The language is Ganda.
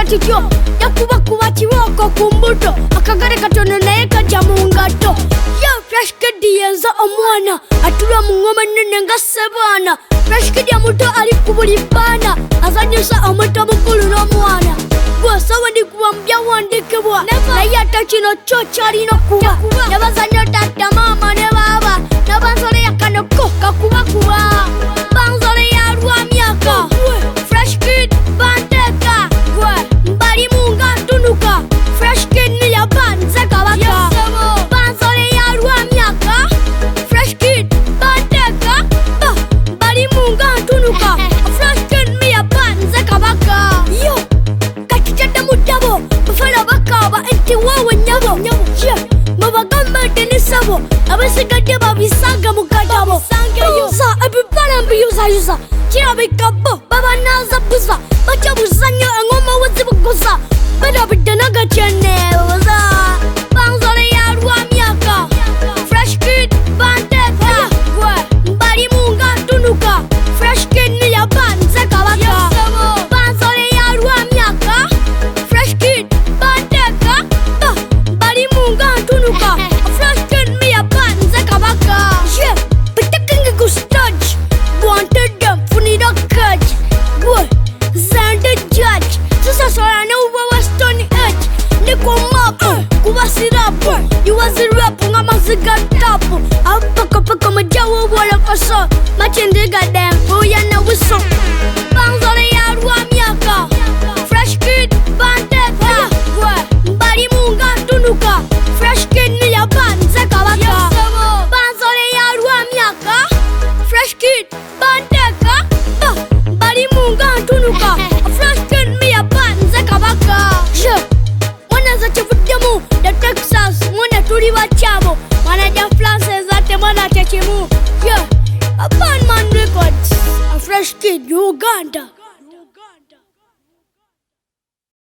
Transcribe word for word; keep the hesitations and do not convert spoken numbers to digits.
kityo yakuba kuba kiwoko kumbuto akagare katono naye kajja mu ngato yo Fresh Kid yenza omwana atula mu ngoma nene nga sebana Fresh Kid ya muto ali kubuli bana azanyusa omuto mukulu n'omwana gwosobo ndi kuwambya wandikibwa naye ate kino kyo kyalina kuba nebazanyo tata mama ne baba nabanzole yakanoko kakuba kuba banzole ya lwa myaka Fresh Kid banteka mbali munga tunuka Fresh Kid ni yabanze kabaka banzole ya lwa myaka Fresh Kid banteka mbali munga tunuka Fresh Kid ni yabanze kabaka yo kakijada mudabo bafala bakaba enti wawe nyabo mabagamba tenisabo abasigadde babisaga mukadabo za ebibala mbiyuzayuza kirabikabo babanaza buza baca buzanyo engoma wezibuguza badabidde nagacenebuza banzole ya lwa myaka Fresh Kid banteka mbali munga tunuka Fresh Kid ni yabanze kabaka banzole ya lwa myaka Fresh Kid banteka mbali munga tunuka Fresh Kid ni yabanze kabaka yeah bitakingi ku stage wanted them funida catch boy zande judge sasa sora na uba Stone Edge niko map kuba sirapo you was a rap nga maziga tap apaka paka majawo wala kaso machendiga dem boya na wiso